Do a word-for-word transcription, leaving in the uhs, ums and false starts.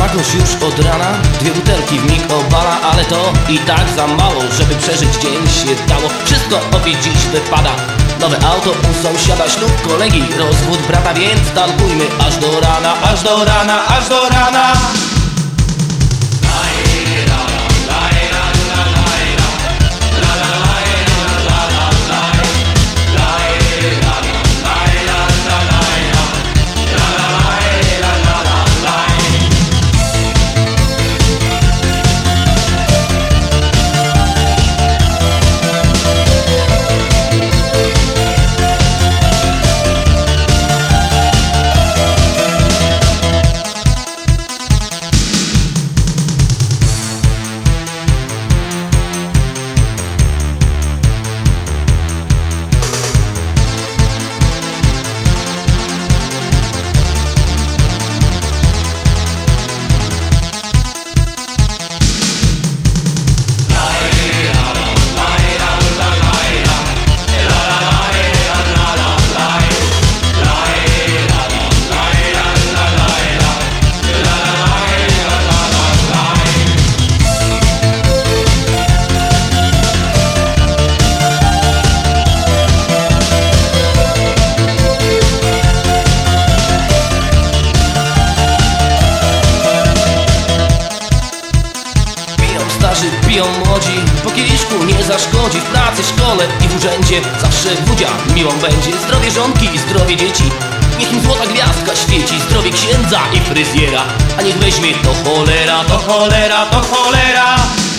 Smakosz już od rana, dwie butelki w mig obala, ale to i tak za mało, żeby przeżyć dzień się dało. Wszystko opić dziś wypada, nowe auto u sąsiada, ślub kolegi, rozwód brata, więc tankujmy aż do rana, aż do rana, aż do rana. Piją młodzi, po kieliszku nie zaszkodzi. W pracy, szkole i w urzędzie zawsze budzia miłą będzie. Zdrowie żonki i zdrowie dzieci, niech im złota gwiazdka świeci. Zdrowie księdza i fryzjera, a niech weźmie to cholera, to cholera, to cholera.